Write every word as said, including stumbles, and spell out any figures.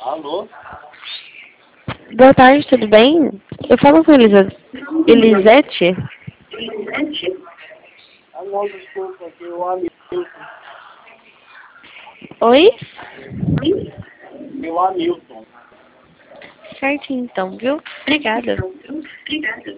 Alô? Boa tarde, tudo bem? Eu falo com Elisa... Elisete? Ah, não, desculpa, aqui o Hamilton. Oi? E o Hamilton. Certo, então, viu? Obrigada.